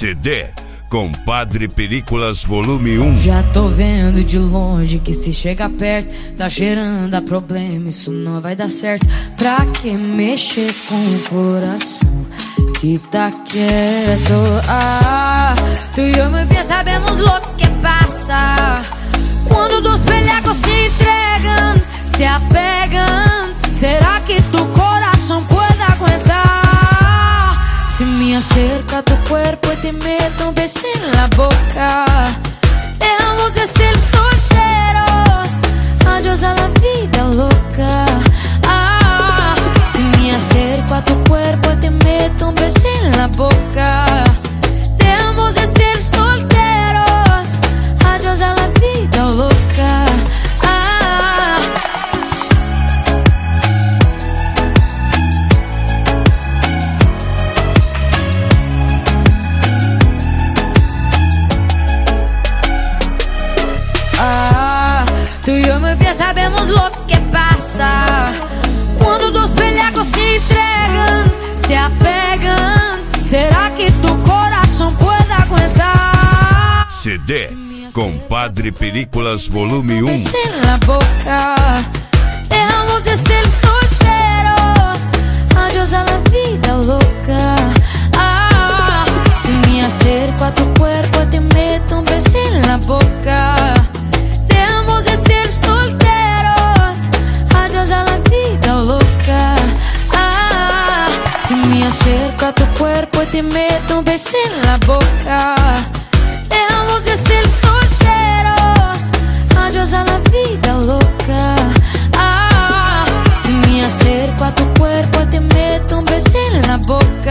CD Compadre Películas Volume 1. Já tô vendo de longe que se chega perto tá cheirando a problema, isso não vai dar certo. Pra que mexer com o coração que tá quieto? Tu e eu muito bem sabemos lo que passa quando dos pellegos se entregam, se apegam. Será que tu corazón puede aguantar? Si me acerca a tu cuerpo y te meto un beso en la boca, dejamos de ser solteros, adiós a la vida loca. Si me acerco a tu cuerpo y te meto un beso en la boca, dejamos de ser solteros, adiós a la vida loca. Tu y yo muy bien sabemos lo que pasa cuando dos pellegos se entregan, se apegan. ¿Será que tu corazón puede aguantar? CD Compadre Películas Volume 1. En la boca, dejamos de ser solteros, adiós a la vida loca. Si me acerco a tu cuerpo te meto un beso en la boca, dejamos de ser solteros, adiós a la vida loca. Si me acerco a tu cuerpo te meto un beso en la boca, dejamos de ser solteros, adiós a la vida loca. Si me acerco a tu cuerpo te meto un beso en la boca,